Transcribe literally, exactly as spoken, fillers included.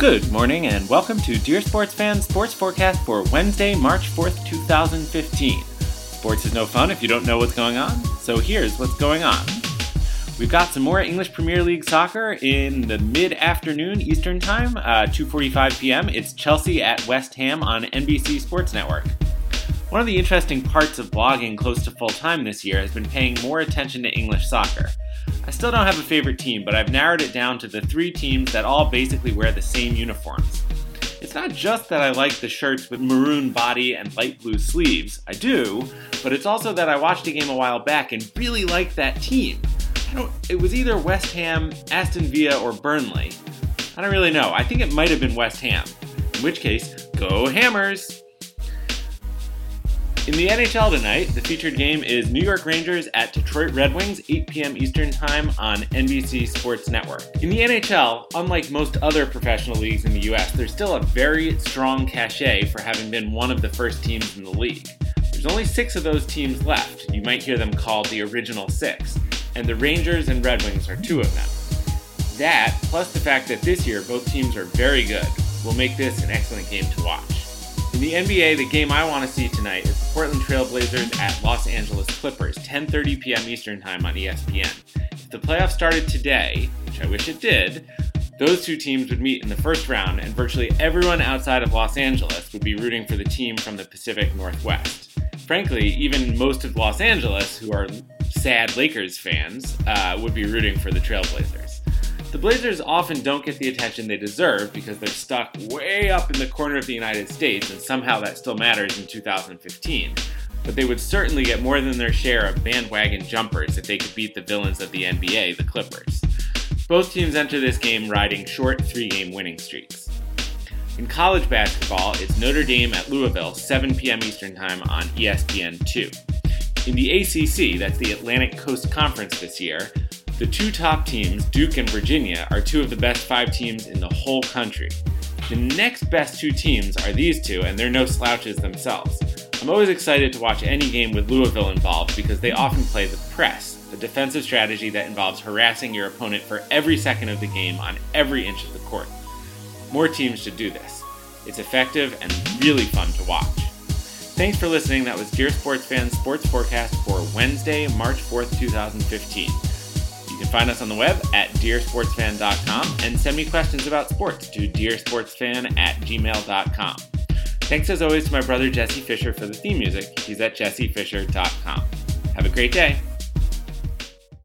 Good morning and welcome to Dear Sports Fans Sports Forecast for Wednesday, March fourth, twenty fifteen. Sports is no fun if you don't know what's going on, so here's what's going on. We've got some more English Premier League soccer in the mid-afternoon Eastern Time, uh, two forty-five p.m. It's Chelsea at West Ham on N B C Sports Network. One of the interesting parts of blogging close to full-time this year has been paying more attention to English soccer. I still don't have a favorite team, but I've narrowed it down to the three teams that all basically wear the same uniforms. It's not just that I like the shirts with maroon body and light blue sleeves. I do, but it's also that I watched a game a while back and really liked that team. I don't, it was either West Ham, Aston Villa, or Burnley. I don't really know. I think it might have been West Ham. In which case, go Hammers! In the N H L tonight, the featured game is New York Rangers at Detroit Red Wings, eight p.m. Eastern Time on N B C Sports Network. In the N H L, unlike most other professional leagues in the U S, there's still a very strong cachet for having been one of the first teams in the league. There's only six of those teams left. You might hear them called the original six, and the Rangers and Red Wings are two of them. That, plus the fact that this year both teams are very good, will make this an excellent game to watch. In the N B A, the game I want to see tonight is the Portland Trail Blazers at Los Angeles Clippers, ten thirty p.m. Eastern Time on E S P N. If the playoffs started today, which I wish it did, those two teams would meet in the first round, and virtually everyone outside of Los Angeles would be rooting for the team from the Pacific Northwest. Frankly, even most of Los Angeles, who are sad Lakers fans, uh, would be rooting for the Trailblazers. The Blazers often don't get the attention they deserve because they're stuck way up in the corner of the United States, and somehow that still matters in two thousand fifteen. But they would certainly get more than their share of bandwagon jumpers if they could beat the villains of the N B A, the Clippers. Both teams enter this game riding short three-game winning streaks. In college basketball, it's Notre Dame at Louisville, seven p.m. Eastern Time on E S P N two. In the A C C, that's the Atlantic Coast Conference this year, the two top teams, Duke and Virginia, are two of the best five teams in the whole country. The next best two teams are these two, and they're no slouches themselves. I'm always excited to watch any game with Louisville involved because they often play the press, a defensive strategy that involves harassing your opponent for every second of the game on every inch of the court. More teams should do this. It's effective and really fun to watch. Thanks for listening. That was Dear Sports Fans Sports Forecast for Wednesday, March fourth, twenty fifteen. You can find us on the web at dear sports fan dot com and send me questions about sports to dear sports fan at gmail dot com. Thanks as always to my brother Jesse Fisher for the theme music. He's at jesse fisher dot com. Have a great day.